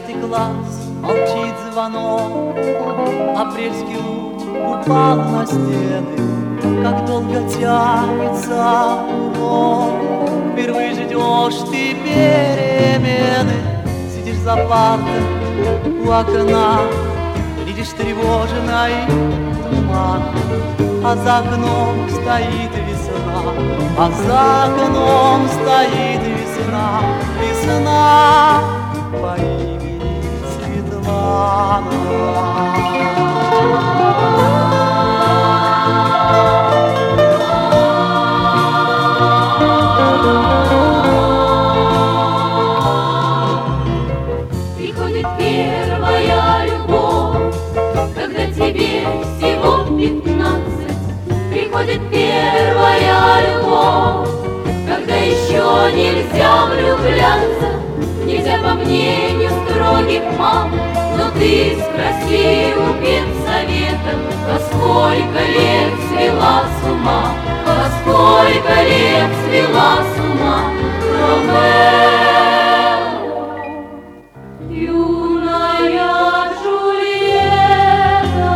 9 класс, молчит звонок, апрельский луч упал на стены. Как долго тянется урок, впервые ждешь ты перемены. Сидишь за партой у окна, видишь тревожный туман, а за окном стоит весна, а за окном стоит весна, весна по имени Светлана. Приходит первая любовь, когда тебе всего 15. Приходит первая любовь, когда еще нельзя влюбляться. Нельзя по мнению строгих мам, но ты спроси у педсовета, во сколько лет свела с ума, во сколько лет свела с ума Ромео. Юная Джульетта.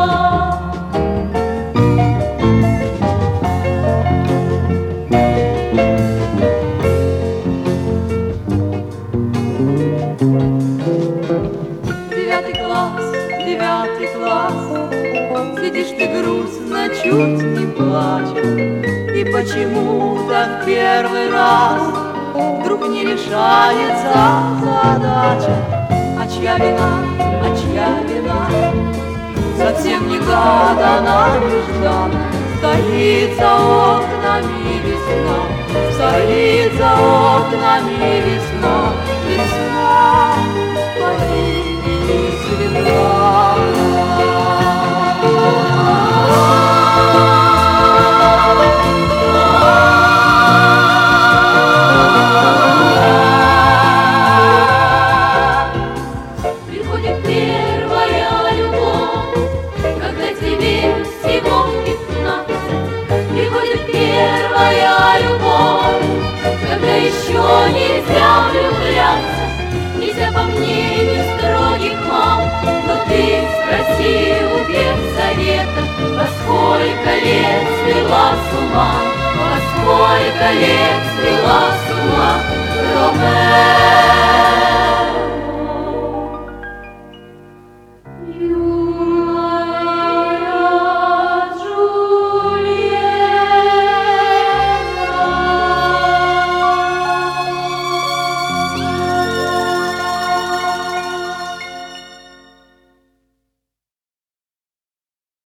Девятый класс, сидишь ты грустно, чуть не плачешь, и почему-то в первый раз вдруг не решается задача. А чья вина, а чья вина? Совсем негаданно, нежданно стоит за окнами весна, стоит за окнами весна, весна по имени Светлана. Приходит первая любовь, когда тебе всего 15. Приходит первая любовь, когда еще нельзя влюбляться. Нельзя по мнению строгих мам, но ты спроси у педсовета, во сколько лет свела с ума, во сколько лет свела с ума Ромео.